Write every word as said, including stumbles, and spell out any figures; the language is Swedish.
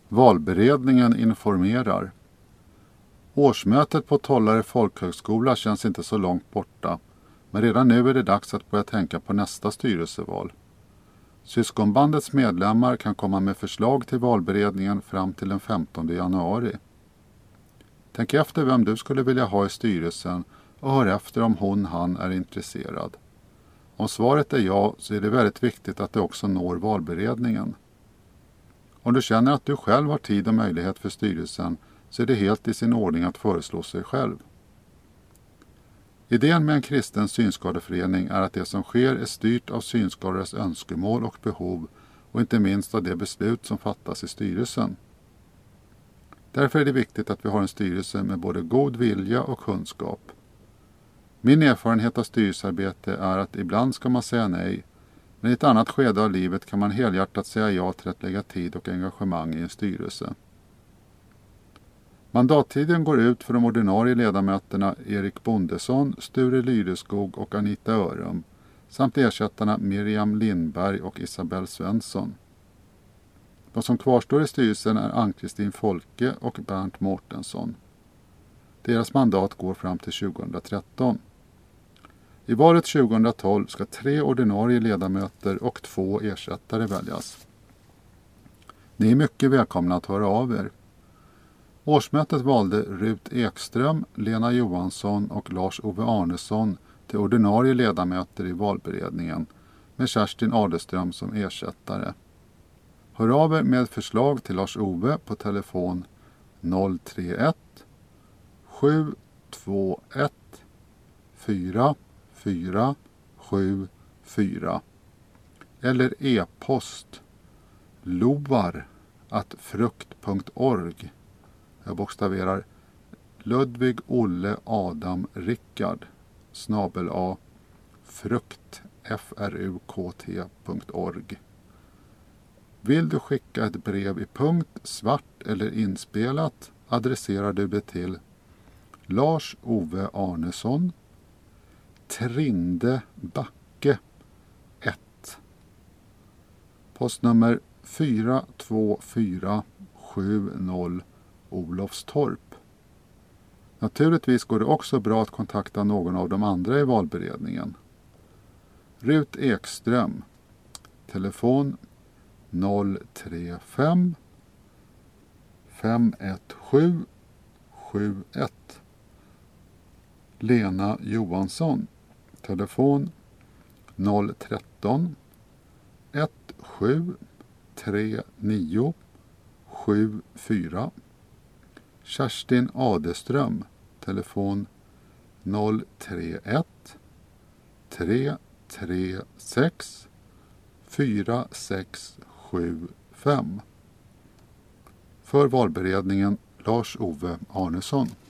Valberedningen informerar. Årsmötet på Tollare folkhögskola känns inte så långt borta, men redan nu är det dags att börja tänka på nästa styrelseval. Syskonbandets medlemmar kan komma med förslag till valberedningen fram till den femtonde januari. Tänk efter vem du skulle vilja ha i styrelsen och hör efter om hon, han är intresserad. Om svaret är ja, så är det väldigt viktigt att det också når valberedningen. Om du känner att du själv har tid och möjlighet för styrelsen, så är det helt i sin ordning att föreslå sig själv. Idén med en kristen synskadeförening är att det som sker är styrt av synskadades önskemål och behov och inte minst av det beslut som fattas i styrelsen. Därför är det viktigt att vi har en styrelse med både god vilja och kunskap. Min erfarenhet av styrelsearbete är att ibland ska man säga nej, men i ett annat skede av livet kan man helhjärtat säga ja till att lägga tid och engagemang i en styrelse. Mandattiden går ut för de ordinarie ledamöterna Erik Bondesson, Sture Lyreskog och Anita Örum samt ersättarna Miriam Lindberg och Isabel Svensson. De som kvarstår i styrelsen är Ann-Kristin Folke och Bernt Mårtensson. Deras mandat går fram till tjugohundratretton. I valet tjugohundratolv ska tre ordinarie ledamöter och två ersättare väljas. Ni är mycket välkomna att höra av er. Årsmötet valde Rut Ekström, Lena Johansson och Lars-Ove Arnesson till ordinarie ledamöter i valberedningen med Kerstin Aderström som ersättare. Hör av er med förslag till Lars-Ove på telefon noll tre ett sju två ett fyra fyra sju fyra eller e-post lovar at frukt punkt org. Jag bokstaverar Ludvig Olle Adam Rickard snabel a frukt f r u k t punkt org. Vill du skicka ett brev i punkt, svart eller inspelat, adresserar du det till Lars-Ove Arnesson, Trinde Backe ett, postnummer fyra två fyra sju noll Olofstorp. Naturligtvis går det också bra att kontakta någon av de andra i valberedningen. Rut Ekström, telefon noll tre fem fem ett sju sju ett. Lena Johansson, telefon noll ett tre ett sju tre nio sju fyra. Kerstin Aderström, telefon noll tre ett tre tre sex fyra sex sju fem. För valberedningen Lars-Ove Arnesson.